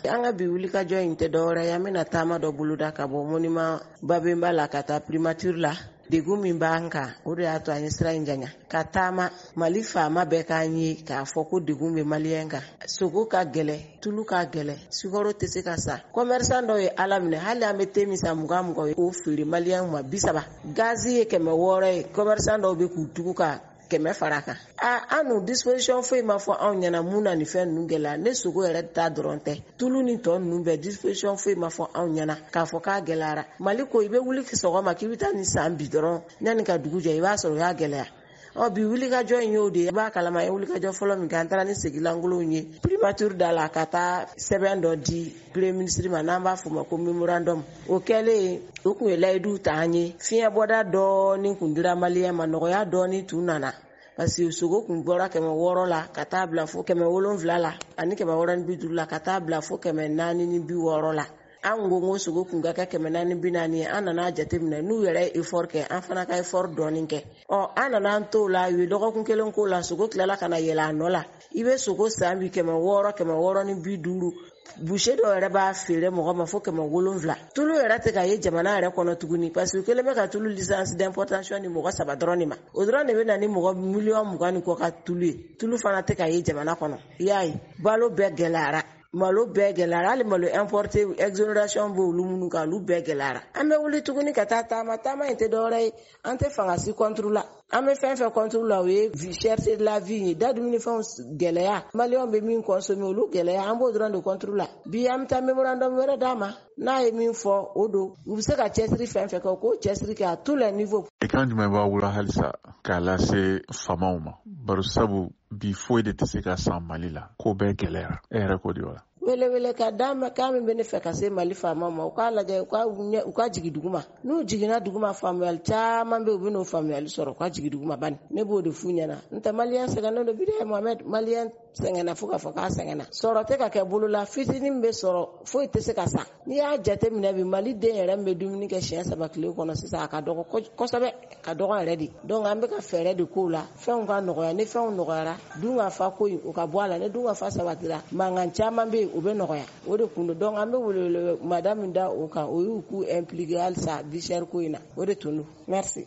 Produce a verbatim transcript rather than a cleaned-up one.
an ka bi wuli ka jɔ in tɛ dɔwɛrɛ ye, an bɛna taama dɔ boloda ka bɔ monument Babemba la ka taa primature la. Degun min b'an kan o de y'a to an ye sira in janya ka taama Mali faama bɛɛ k'an ye k'a fɔ ko degun bɛ maliyɛn kan. Sogo ka gɛlɛ, tulu ka gɛlɛ, sukaro tɛ se ka sa. Commerçant dɔw ye ala minɛ, hali an bɛ te min san mugan mugan ye k'o feere maliyɛn ma bi saba. Gazi ye kɛmɛ wɔɔrɔ ye, commerçant dɔw bɛ k'u tugu ka kɛmɛ fara kan. A an n'u disposition foyi ma fɔ anw ɲɛna mun na nin fɛn ninnu gɛlɛya, ne sogo yɛrɛ ta dɔrɔn tɛ, tulu ni tɔ ninnu bɛɛ disposition foyi ma fɔ anw ɲɛna k'a fɔ k'a gɛlɛyara. Mali ko i bɛ wuli sɔgɔma k'i bɛ taa nin san bi dɔrɔn yanni ka dugu jɛ i b'a sɔrɔ o y'a gɛlɛya. Ɔ bi wuli ka jɔ in y'o de ye, i b'a kalama ye wuli ka jɔ fɔlɔ min kɛ an taara ni segilankolonw ye primature da la ka taa sɛbɛn dɔ di premier ministre ma n'an b'a fɔ o ma ko memorandum. O kɛlen o kun ye layidu ta an ye, fiɲɛ bɔda dɔɔni kun dira maliyɛn ma, nɔgɔya dɔɔni tun nana. Parce que sogo kun bɔra kɛmɛ wɔɔrɔ la ka taa bila fo kɛmɛ wolonwula la ani kɛmɛ wɔɔrɔ ni bi duuru la ka taa bila fo kɛmɛ naani ni bi wɔɔrɔ la. An ko ko sogo kun ka kɛ kɛmɛ naani bi naani ye, an nana jateminɛ n'u yɛrɛ ye effort kɛ an fana ka effort dɔɔni kɛ. Ɔ an nana an t'o la, u ye dɔgɔkun kelen k'o la, sogo tilala ka na yɛlɛ a nɔ la. I bɛ sogo san bi kɛmɛ wɔɔrɔ kɛmɛ wɔɔrɔ ni bi duuru. Boucher dɔw yɛrɛ b'a feere mɔgɔ ma fo kɛmɛ wolonwula. Tulu yɛrɛ tɛ ka ye jamana yɛrɛ kɔnɔ tuguni parce que kelen bɛ ka tulu licence d'importation ni mɔgɔ saba dɔrɔn de ma. O dɔrɔn de bɛ na ni mɔgɔ miliyɔn mugan ni kɔ ka tulu ye. Tulu fana tɛ ka ye jamana kɔnɔ. I y'a ye, balo bɛɛ gɛlɛyara. Malo bɛɛ gɛlɛyara, hali malo importé exonération b'olu minnu kan olu bɛɛ gɛlɛyara. An bɛ wuli tuguni ka taa taama, taama in tɛ dɔwɛrɛ ye, an tɛ fanga si contre la. An bɛ fɛn fɛn contre la o ye cherté de la vie ye, da dumuni fɛnw gɛlɛya, maliyɛnw bɛ min consommer olu gɛlɛya, an b'o dɔrɔn de contre la. Bi an bɛ taa memorandum wɛrɛ d'a ma, n'a ye min fɔ o don, u bɛ se ka cɛsiri fɛn fɛn kɛ o k'o cɛsiri kɛ à tous les niveaux. I kan jumɛn b'a bolo halisa k'a lase faamaw ma, bari sabu bi foyi de tɛ se ka san Mali la, ko bɛɛ gɛlɛyara, e yɛrɛ ko de wa? Wele wele ka d'a ma k'a min bɛ ne fɛ ka se Mali faamaw ma, u k'a lajɛ u ka u ka jigin duguma. N'u jiginna duguma faamuyali caman bɛ yen u bɛ n'o faamuyali sɔrɔ u ka jigin duguma bani. Ne b'o de f'u ɲɛna. N tɛ maliyɛn sɛgɛnnen don bi dɛ Mohamed, maliyɛn sɛgɛnna fo k'a fɔ k'a sɛgɛnna. Sɔrɔ tɛ ka kɛ bolo la, fitinin bɛ sɔrɔ foyi tɛ se ka sa. N'i y'a jateminɛ bi Mali den yɛrɛ bɛ dumuni kɛ siɲɛ saba tile kɔnɔ sisan a ka dɔgɔ kosɛbɛ, ka dɔgɔ yɛrɛ de. Donc an bɛ ka fɛɛrɛ de k'o la, fɛnw ka nɔgɔya, ni fɛnw nɔgɔyara dun ka fa ko in o ka bɔ a la, ni dun ka fa sabatira mankan caman bɛ yen o bɛ nɔgɔya. O de kun don. Donc an bɛ wele wele madame da o kan o y'u k'u impliquer halisa vie chère ko in na, o de tun don. Merci.